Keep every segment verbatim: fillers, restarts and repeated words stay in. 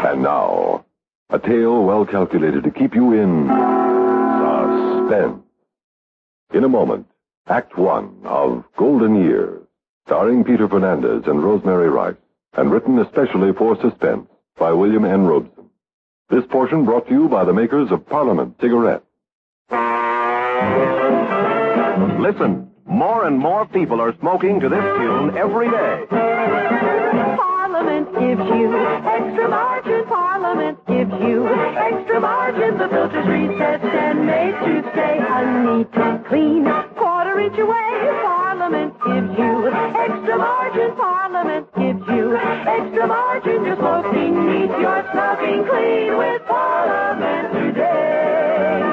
And now, a tale well calculated to keep you in suspense. In a moment, Act One of Golden Years, starring Peter Fernandez and Rosemary Rice, and written especially for suspense by William N. Robeson. This portion brought to you by the makers of Parliament cigarettes. Listen, more and more people are smoking to this tune every day. Parliament gives you extra margin. Parliament gives you extra margin. The filter's reset and made to stay neat and clean. Quarter inch away. Parliament gives you extra margin. Parliament gives you extra margin. You're smoking neat. You're smoking clean with Parliament today.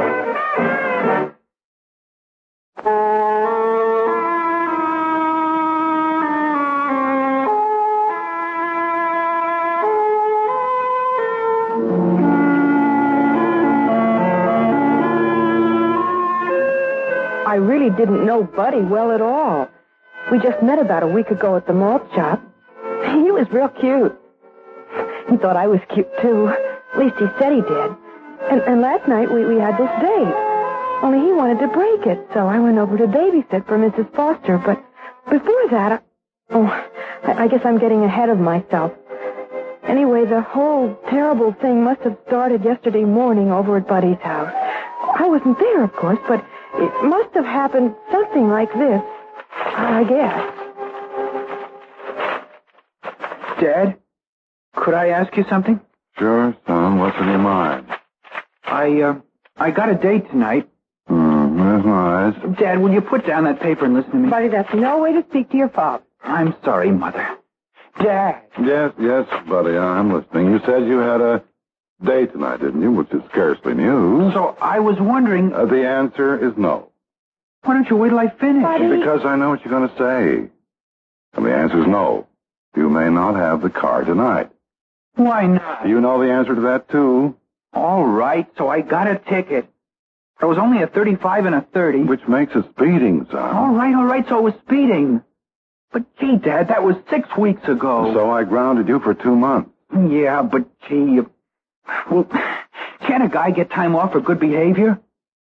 I really didn't know Buddy well at all. We just met about a week ago at the malt shop. He was real cute. He thought I was cute, too. At least he said he did. And, and last night we, we had this date. Only he wanted to break it, so I went over to babysit for Missus Foster. But before that, I, oh, I, I guess I'm getting ahead of myself. Anyway, the whole terrible thing must have started yesterday morning over at Buddy's house. I wasn't there, of course, but it must have happened something like this, I guess. Dad, could I ask you something? Sure, son. What's in your mind? I, uh, I got a date tonight. Hmm, that's nice. Dad, will you put down that paper and listen to me? Buddy, that's no way to speak to your father. I'm sorry, Mother. Dad. Yes, yes, buddy, I'm listening. You said you had a date tonight, didn't you? Which is scarcely news. So I was wondering... Uh, the answer is no. Why don't you wait till I finish? Buddy. Because I know what you're going to say. And the answer is no. You may not have the car tonight. Why not? You know the answer to that, too. All right, so I got a ticket. It was only a thirty-five and a thirty. Which makes it speeding, son. All right, all right, so it was speeding. But, gee, Dad, that was six weeks ago. So I grounded you for two months. Yeah, but, gee, you... Well, can't a guy get time off for good behavior?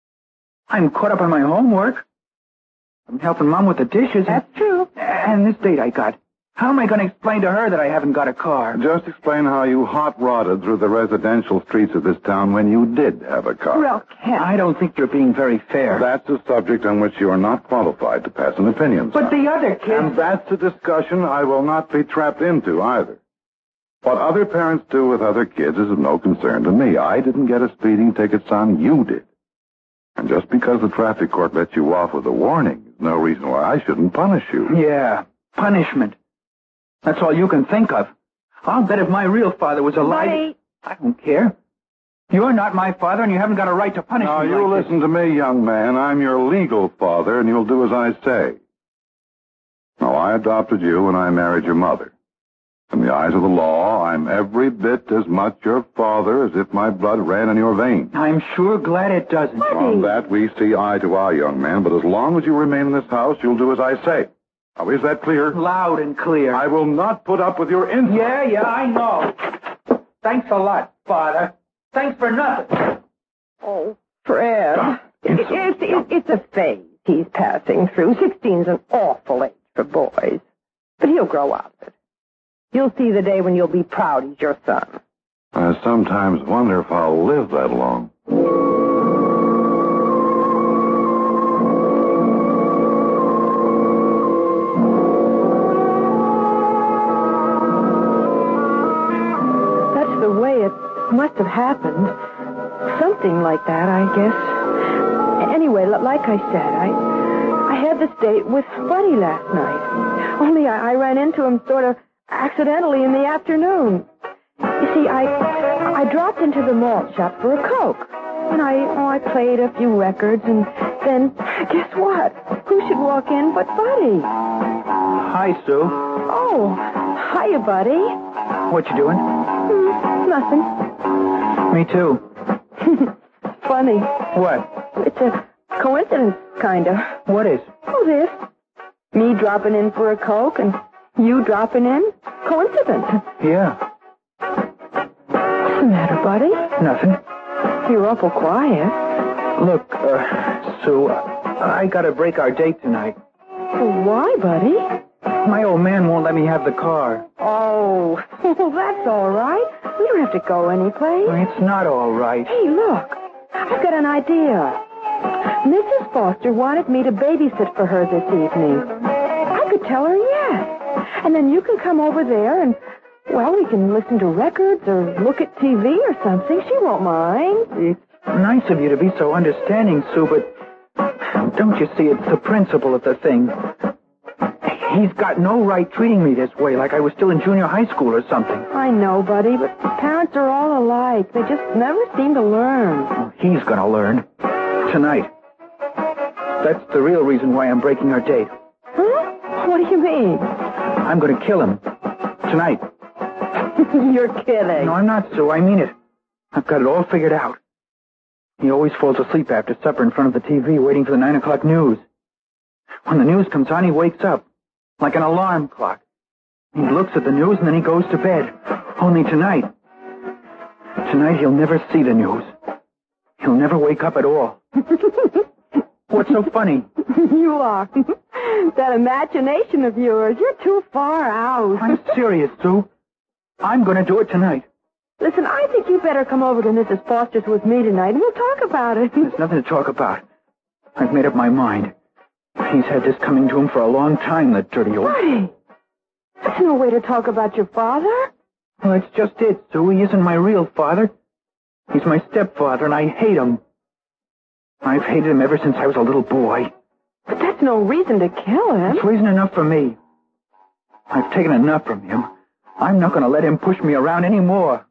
I'm caught up on my homework. I'm helping Mom with the dishes. That's true. And this date I got. How am I going to explain to her that I haven't got a car? Just explain how you hot-rodded through the residential streets of this town when you did have a car. Well, Ken. I don't think you're being very fair. That's a subject on which you are not qualified to pass an opinion, But son. the other kids... And that's a discussion I will not be trapped into either. What other parents do with other kids is of no concern to me. I didn't get a speeding ticket, son. You did. And just because the traffic court let you off with a warning is no reason why I shouldn't punish you. Yeah, punishment. That's all you can think of. I'll bet if my real father was alive... Buddy. I don't care. You're not my father, and you haven't got a right to punish Now, me you like listen to me, young man. I'm your legal father, and you'll do as I say. Now, I adopted you when I married your mother. In the eyes of the law, I'm every bit as much your father as if my blood ran in your veins. this. I'm sure glad it doesn't. On that, we see eye to eye, young man, but as long as you remain in this house, you'll do as I say. Now, is that clear? Loud and clear. I will not put up with your insolence. Yeah, yeah, I know. Thanks a lot, Father. Thanks for nothing. Oh, Fred. It's, it's, it's a phase he's passing through. Sixteen's an awful age for boys. But he'll grow out of it. You'll see the day when you'll be proud he's your son. I sometimes wonder if I'll live that long. That's the way it must have happened. Something like that, I guess. Anyway, l- like I said, I I had this date with Buddy last night. Only I, I ran into him sort of accidentally in the afternoon. You see, I I dropped into the malt shop for a Coke. And I oh, I played a few records, and then, guess what? Who should walk in but Buddy? Hi, Sue. Oh, hiya, Buddy. What you doing? Hmm, nothing. Me too. Funny. What? It's a coincidence, kind of. What is? Oh, this. Me dropping in for a Coke and you dropping in? Coincidence. Yeah. the matter, buddy? Nothing. You're awful quiet. Look, uh, Sue, I gotta break our date tonight. Well, why, buddy? My old man won't let me have the car. Oh, well, that's all right. We don't have to go anyplace. It's not all right. Hey, look. I've got an idea. Missus Foster wanted me to babysit for her this evening. I could tell her yes. And then you can come over there and, well, we can listen to records or look at T V or something. She won't mind. It's nice of you to be so understanding, Sue, but don't you see it's the principle of the thing? He's got no right treating me this way, like I was still in junior high school or something. I know, buddy, but parents are all alike. They just never seem to learn. Well, he's gonna learn. Tonight. That's the real reason why I'm breaking our date. Huh? What do you mean? I'm gonna kill him. Tonight. You're kidding. No, I'm not, Sue. I mean it. I've got it all figured out. He always falls asleep after supper in front of the T V waiting for the nine o'clock news. When the news comes on, he wakes up. Like an alarm clock. He looks at the news and then he goes to bed. Only tonight. Tonight he'll never see the news. He'll never wake up at all. What's so funny? You are. That imagination of yours, you're too far out. I'm serious, Sue. I'm going to do it tonight. Listen, I think you better come over to Missus Foster's with me tonight and we'll talk about it. There's nothing to talk about. I've made up my mind. He's had this coming to him for a long time, that dirty old... Buddy, that's no way to talk about your father. Well, it's just it, Sue. He isn't my real father. He's my stepfather, and I hate him. I've hated him ever since I was a little boy. But that's no reason to kill him. It's reason enough for me. I've taken enough from him. I'm not going to let him push me around anymore.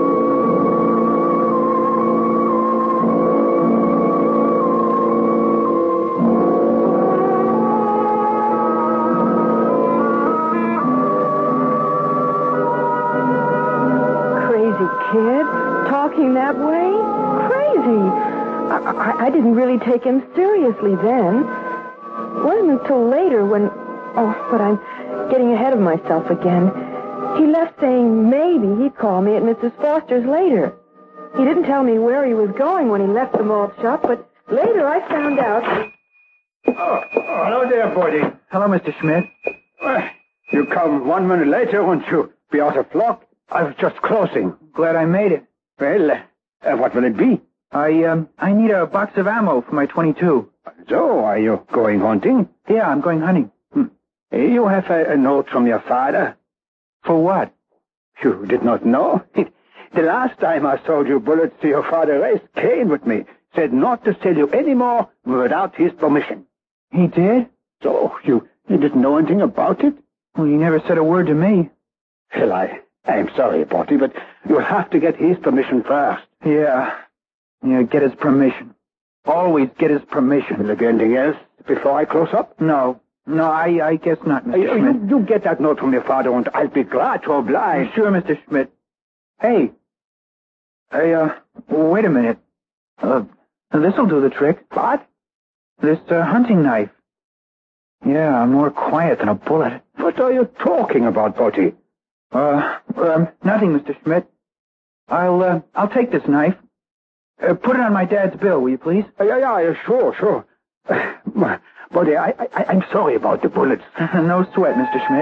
Kid, talking that way? Crazy. I, I, I didn't really take him seriously then. It wasn't until later when... Oh, but I'm getting ahead of myself again. He left saying maybe he'd call me at Missus Foster's later. He didn't tell me where he was going when he left the malt shop, but later I found out... Oh, oh hello there, Buddy. Hello, Mister Schmidt. Well, you come one minute later, won't you be out of luck? I was just closing. Glad I made it. Well, uh, what will it be? I, um, I need a box of ammo for my twenty-two. So, are you going hunting? Yeah, I'm going hunting. Hmm. You have a, a note from your father? For what? You did not know? The last time I sold you bullets to your father raised Cain with me. Said not to sell you any more without his permission. He did? So, you, you didn't know anything about it? Well, he never said a word to me. Well, I... I'm sorry, Porty, but you'll have to get his permission first. Yeah. Yeah, get his permission. Always get his permission. Will there be anything else before I close up? No. No, I, I guess not, Mister You, Schmidt. you, you get that note from your father, and I'll be glad to oblige. Sure, Mister Schmidt. Hey. Hey, uh, wait a minute. Uh, this'll do the trick. What? This, uh, hunting knife. Yeah, more quiet than a bullet. What are you talking about, Porty? Uh, um, nothing, Mister Schmidt. I'll, uh, I'll take this knife. Uh, put it on my dad's bill, will you please? Uh, yeah, yeah, yeah, sure, sure. Uh, Buddy, I, I, I'm sorry about the bullets. No sweat, Mister Schmidt.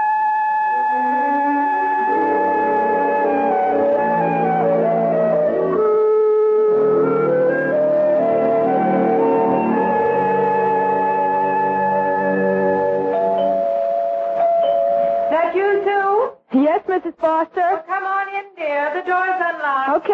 Yes, Missus Foster? Oh, come on in, dear. The door's unlocked.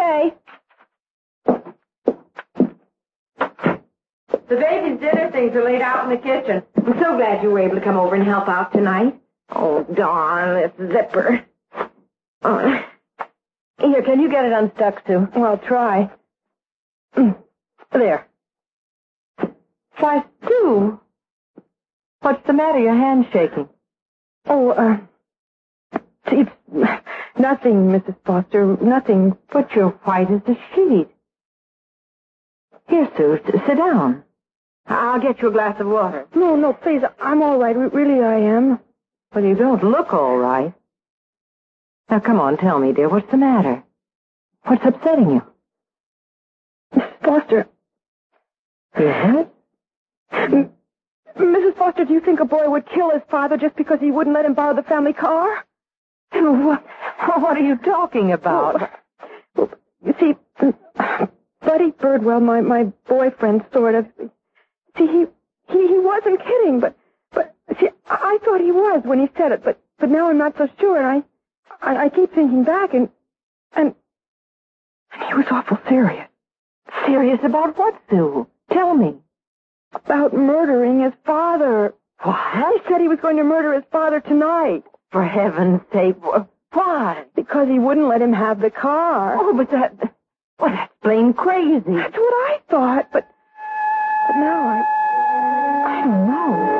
Okay. The baby's dinner things are laid out in the kitchen. I'm so glad you were able to come over and help out tonight. Oh, darn, this zipper. Oh. Here, can you get it unstuck, Sue? Well, I'll try. There. Why, Sue, what's the matter? Your hand's shaking. Oh, uh... It's nothing, Missus Foster, nothing, but you're white as a sheet. Here, Sue, sit down. I'll get you a glass of water. No, no, please, I'm all right. Really, I am. Well, you don't look all right. Now, come on, tell me, dear, what's the matter? What's upsetting you? Missus Foster. Yes? M- Missus Foster, do you think a boy would kill his father just because he wouldn't let him borrow the family car? What, what are you talking about? Well, well, you see, Buddy Birdwell, my, my boyfriend, sort of. See, he, he he wasn't kidding, but but see, I thought he was when he said it, but but now I'm not so sure, and I I, I keep thinking back, and and and he was awful serious. Serious about what, Sue? Tell me. About murdering his father. What? He said he was going to murder his father tonight. For heaven's sake, why? Because he wouldn't let him have the car. Oh, but that... Well, that's plain crazy. That's what I thought, but... But now I... I don't know.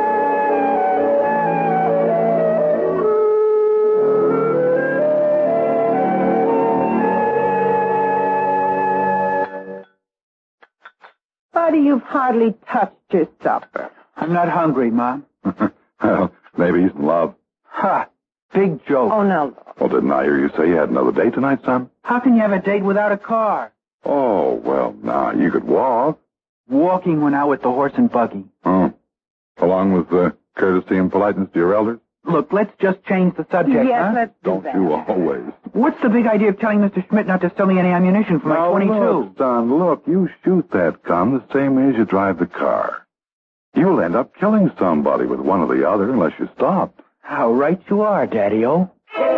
Buddy, you've hardly touched your supper. I'm not hungry, Mom. Well, maybe he's in love. Ha! Big joke. Oh, no. Well, didn't I hear you say you had another date tonight, son? How can you have a date without a car? Oh, well, now, you could walk. Walking went out with the horse and buggy. Oh. Along with uh, courtesy and politeness to your elders? Look, let's just change the subject, Yes, huh? let's do Don't that. you always. What's the big idea of telling Mister Schmidt not to sell me any ammunition for my Now, twenty-two? look, son, look, you shoot that gun the same way as you drive the car. You'll end up killing somebody with one or the other unless you stop. How right you are, Daddy-O.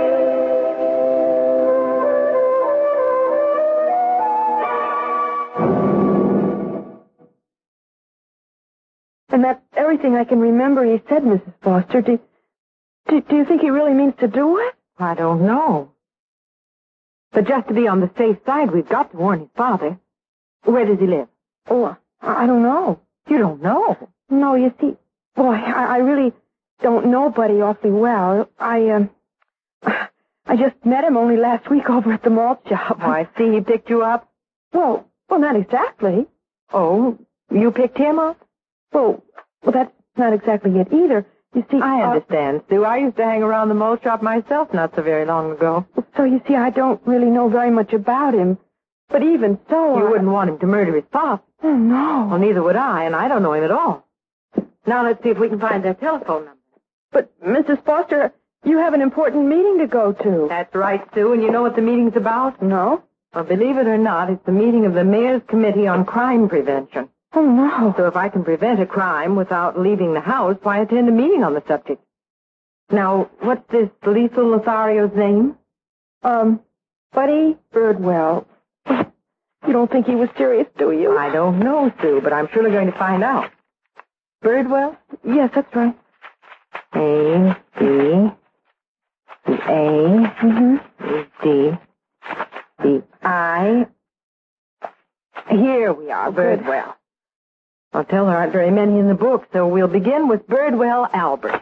And that's everything I can remember he said, Missus Foster. Do, do, do you think he really means to do it? I don't know. But just to be on the safe side, we've got to warn his father. Where does he live? Oh, I don't know. You don't know? No, you see, boy, I, I really don't know Buddy awfully well. I, um, I just met him only last week over at the malt shop. Oh, I see he picked you up? Well, well, not exactly. Oh, you picked him up? Well, well, that's not exactly it either. You see, I understand, uh, Sue. I used to hang around the malt shop myself not so very long ago. So, you see, I don't really know very much about him. But even so, You I... wouldn't want him to murder his pop. Oh, no. Well, neither would I, and I don't know him at all. Now let's see if we can find their telephone number. But, Missus Foster, you have an important meeting to go to. That's right, Sue, and you know what the meeting's about? No. Well, believe it or not, it's the meeting of the Mayor's Committee on Crime Prevention. Oh, no. So if I can prevent a crime without leaving the house, why attend a meeting on the subject? Now, what's this lethal Lothario's name? Um, Buddy Birdwell. You don't think he was serious, do you? I don't know, Sue, but I'm surely going to find out. Birdwell? Yes, that's right. A, B, the A, mm-hmm. D, the I. Here we are, Birdwell. I'll tell there aren't very many in the book, so we'll begin with Birdwell Albert.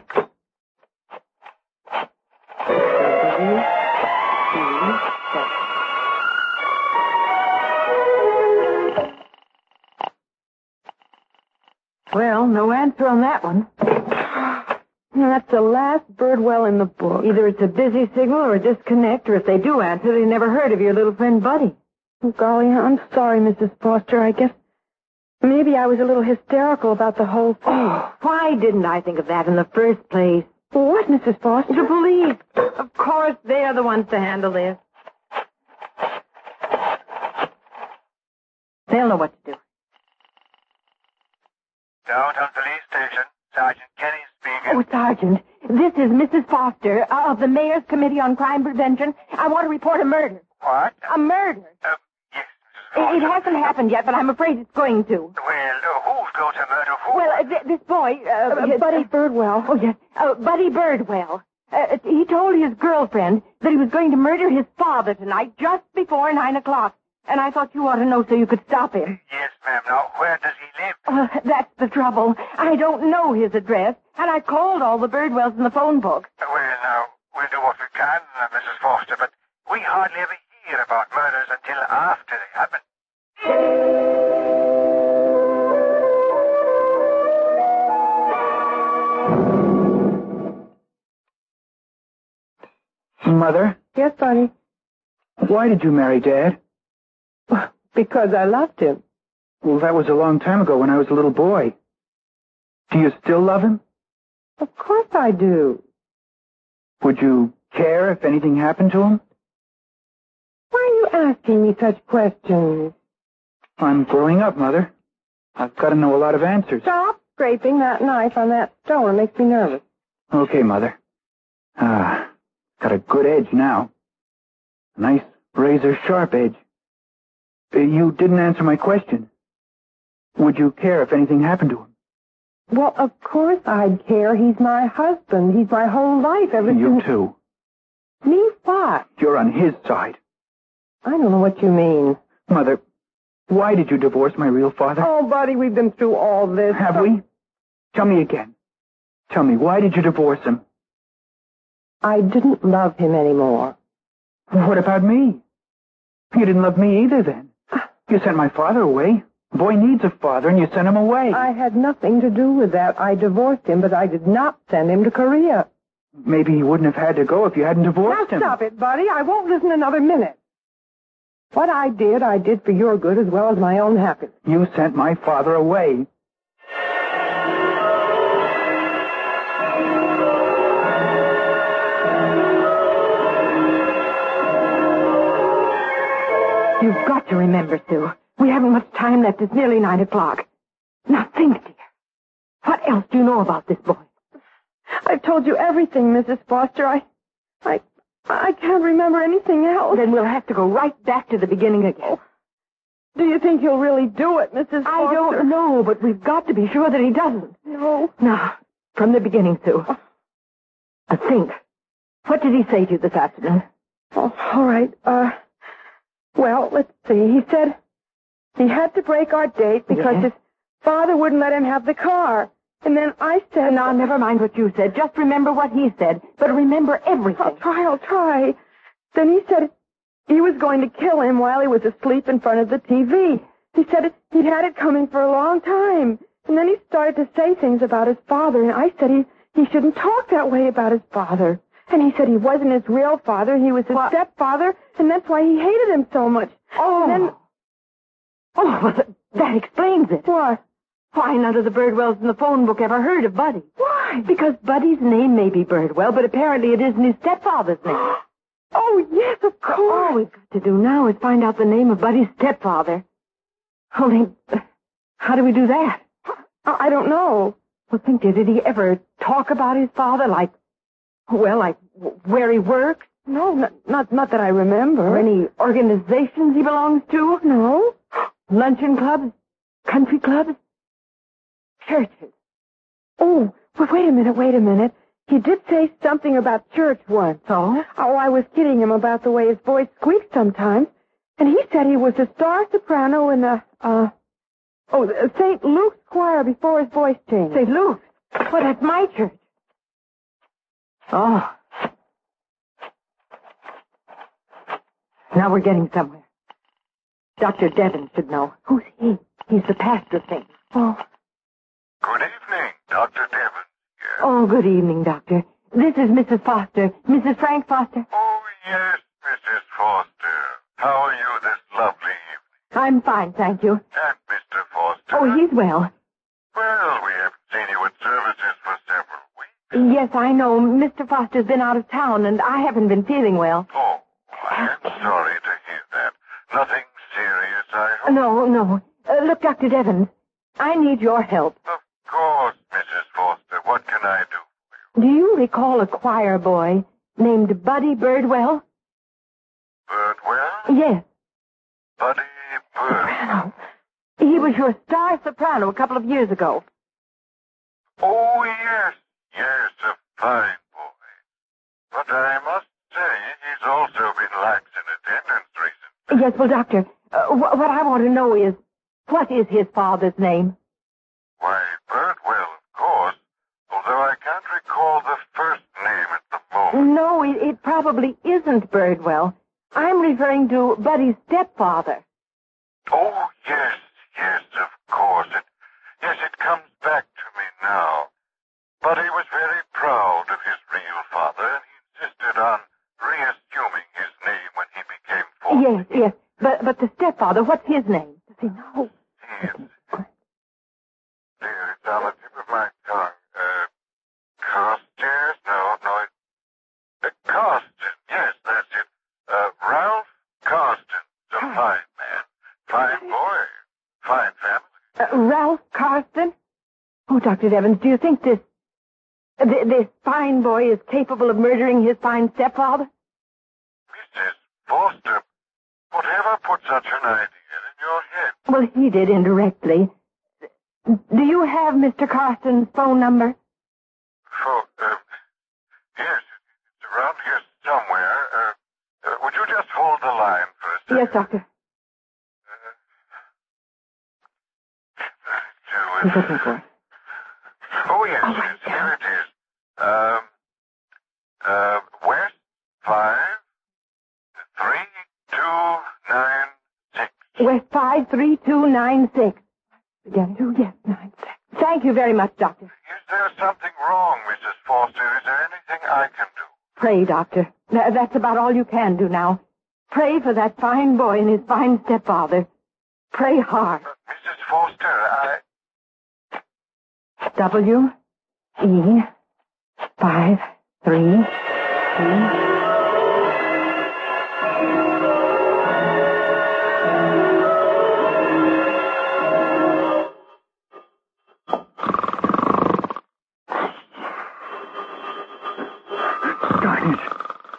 Well, no answer on that one. That's the last Birdwell in the book. Either it's a busy signal or a disconnect, or if they do answer, they never heard of your little friend Buddy. Oh, golly, I'm sorry, Missus Foster. I guess maybe I was a little hysterical about the whole thing. Oh, why didn't I think of that in the first place? What, Missus Foster? The police. Of course, they're the ones to handle this. They'll know what to do. Downtown Police Station. Sergeant Kenny speaking. Oh, Sergeant, this is Missus Foster uh, of the Mayor's Committee on Crime Prevention. I want to report a murder. What? A murder. Uh, yes, Missus It, Foster. it hasn't happened yet, but I'm afraid it's going to. Well, uh, who's going to murder who? Well, uh, th- this boy... Uh, uh, Buddy Birdwell. Oh, yes. Uh, Buddy Birdwell. Uh, he told his girlfriend that he was going to murder his father tonight just before nine o'clock. And I thought you ought to know so you could stop him. Yes, ma'am. Now, where does he live? Uh, that's the trouble. I don't know his address, and I called all the Birdwells in the phone book. Uh, well, now, we'll do what we can, uh, Missus Foster, but we hardly ever hear about murders until after they happen. Mother? Yes, Buddy? Why did you marry Dad? Because I loved him. Well, that was a long time ago when I was a little boy. Do you still love him? Of course I do. Would you care if anything happened to him? Why are you asking me such questions? I'm growing up, Mother. I've got to know a lot of answers. Stop scraping that knife on that stone. It makes me nervous. Okay, Mother. Ah, got a good edge now. Nice razor-sharp edge. Uh, you didn't answer my question. Would you care if anything happened to him? Well, of course I'd care. He's my husband. He's my whole life ever since... You too. Me what? You're on his side. I don't know what you mean. Mother, why did you divorce my real father? Oh, Buddy, we've been through all this. Have we? Tell me again. Tell me, why did you divorce him? I didn't love him anymore. What about me? You didn't love me either then. You sent my father away. Boy needs a father, and you sent him away. I had nothing to do with that. I divorced him, but I did not send him to Korea. Maybe he wouldn't have had to go if you hadn't divorced now him. Stop it, Buddy. I won't listen another minute. What I did, I did for your good as well as my own happiness. You sent my father away. You've got to remember, Sue. We haven't much time left. It's nearly nine o'clock. Now think, dear. What else do you know about this boy? I've told you everything, Missus Foster. I, I, I can't remember anything else. Then we'll have to go right back to the beginning again. Oh. Do you think he'll really do it, Missus Foster? I don't know, but we've got to be sure that he doesn't. No. Now, from the beginning, Sue. I think. What did he say to you this afternoon? Oh, all right. Uh, well, let's see. He said he had to break our date because yeah. his father wouldn't let him have the car. And then I said... Now, never mind what you said. Just remember what he said. But remember everything. I'll try, I'll try. Then he said he was going to kill him while he was asleep in front of the T V. He said he'd had it coming for a long time. And then he started to say things about his father. And I said he, he shouldn't talk that way about his father. And he said he wasn't his real father. He was his what? stepfather. And that's why he hated him so much. Oh. And then... Oh, well, that, that explains it. What? Why, none of the Birdwells in the phone book ever heard of Buddy. Why? Because Buddy's name may be Birdwell, but apparently it isn't his stepfather's name. Oh, yes, of course. All we've got to do now is find out the name of Buddy's stepfather. Only, how do we do that? I don't know. Well, think, dear, did he ever talk about his father, like, well, like where he works? No, not, not, not that I remember. Or any organizations he belongs to? No. Luncheon clubs? Country clubs? Churches. Oh, well, wait a minute, wait a minute. He did say something about church once. Oh? Oh, I was kidding him about the way his voice squeaks sometimes. And he said he was a star soprano in the, uh, oh, the Saint Luke's choir before his voice changed. Saint Luke's? Well, that's my church. Oh. Now we're getting somewhere. Doctor Devon should know. Who's he? He's the pastor thing. Oh. Good evening, Doctor Devon. Yes. Oh, good evening, Doctor. This is Missus Foster. Missus Frank Foster. Oh, yes, Missus Foster. How are you this lovely evening? I'm fine, thank you. And Mister Foster? Oh, he's well. Well, we haven't seen you at services for several weeks. Yes, I know. Mister Foster's been out of town, and I haven't been feeling well. Oh, I am sorry to hear that. Nothing serious, I hope? No, no. Uh, look, Doctor Devon, I need your help. Of course, Missus Foster. What can I do for you? Do you recall a choir boy named Buddy Birdwell? Birdwell? Yes. Buddy Birdwell. He was your star soprano a couple of years ago. Oh, yes. Yes, a fine boy. But I must say he's also been lax in attendance recently. Yes, well, Doctor, uh, wh- what I want to know is, what is his father's name? Why, Birdwell, of course, although I can't recall the first name at the moment. No, it, it probably isn't Birdwell. I'm referring to Buddy's stepfather. Oh, yes, yes, of course. It, yes, it comes back to me now. Buddy was very proud of his real father, and he insisted on reassuming his name when he became fourteen. Yes, yes. But but the stepfather, what's his name? Does he know? He is. Dear, it's on the tip of my tongue. Uh, Costairs? No, no. It, uh, Costin. Yes, that's it. Uh, Ralph Costin. A fine man. Fine boy. Fine family. Uh, Ralph Carston? Oh, Doctor Evans, do you think this th- this fine boy is capable of murdering his fine stepfather? Missus Foster, whatever put such an idea in your head? Well, he did indirectly. Do you have Mister Carston's phone number? For, uh, yes, it's around here somewhere. Uh, uh, would you just hold the line for a second? Yes, Doctor. Uh, He's looking for it. Oh, yes, Oh, yes, right here down. it is. Um, uh, West five, three, two, nine, six. West five three two nine six. Again, two, yes, nine six. Thank you very much, Doctor. Is there something wrong, Missus Foster? Is there anything I can do? Pray, Doctor. Th- that's about all you can do now. Pray for that fine boy and his fine stepfather. Pray hard. Uh, Missus Foster, I... W E five three three. Darn it.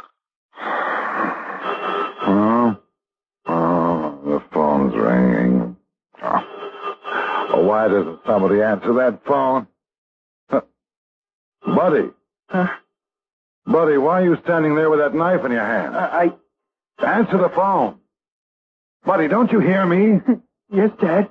Oh, oh, the phone's ringing. Oh. Oh, why doesn't somebody answer that phone? Huh. Buddy. Huh? Buddy, why are you standing there with that knife in your hand? Uh, I... Answer the phone. Buddy, don't you hear me? Yes, Dad.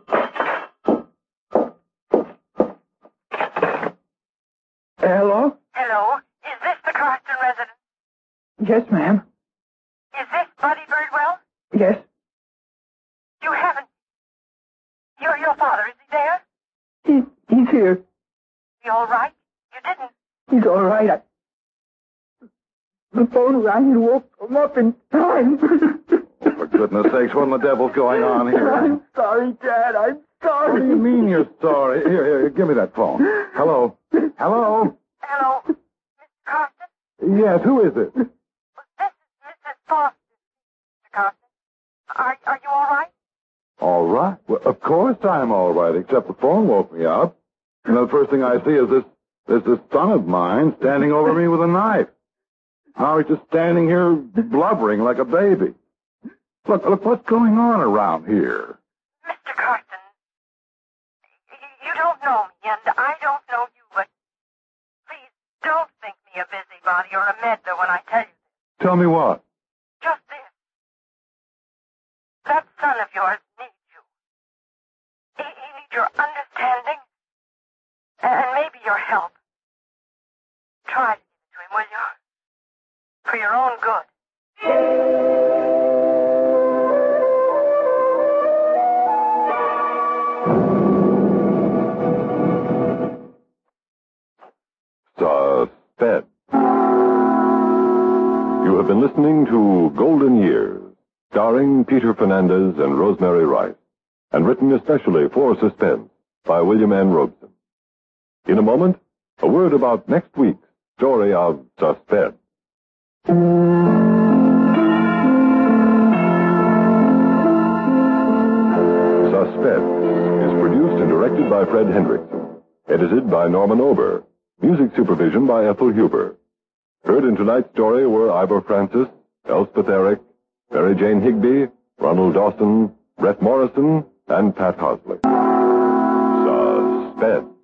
Hello? Hello? Is this the Carston residence? Yes, ma'am. Is this Buddy Birdwell? Yes. You haven't... Your, your father, is he there? He, he's here. He all right? You didn't... He's all right. I... The phone rang and woke him up in time. For goodness sakes, what in the devil's going on here? I'm sorry, Dad. I'm sorry. What do you mean you're sorry? Here, here, give me that phone. Hello? Hello? Hello? Mister Carston? Yes, who is it? Well, this is Missus Foster. Mister Carston. Are, are you all right? All right. Well, of course I'm all right, except the phone woke me up. And the first thing I see is this, this, this son of mine standing over me with a knife. Now he's just standing here blubbering like a baby. Look, look, what's going on around here? Mister Carston, y- you don't know me, and I don't know you, but please don't think me a busybody or a meddler when I tell you this. Tell me what? Just this. That son of yours needs you. He, he needs your understanding and maybe your help. Try to give it to him, will you? For your own good. Suspense. You have been listening to Golden Years, starring Peter Fernandez and Rosemary Rice, and written especially for Suspense by William N. Robeson. In a moment, a word about next week's story of Suspense. Suspense is produced and directed by Fred Hendrickson. Edited by Norman Ober. Music supervision by Ethel Huber. Heard in tonight's story were Ivor Francis, Elspeth Eric, Mary Jane Higby, Ronald Dawson, Brett Morrison, and Pat Hosley. Suspense.